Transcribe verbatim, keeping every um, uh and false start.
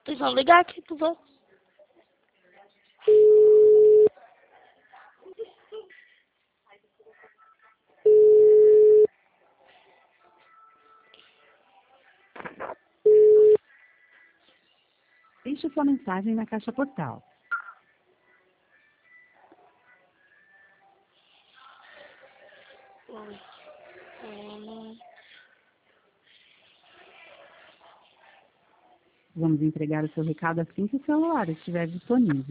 Eles vão ligar aqui pro vô. Deixe sua mensagem na caixa postal. Oi. Hum. Vamos entregar o seu recado assim que o celular estiver disponível.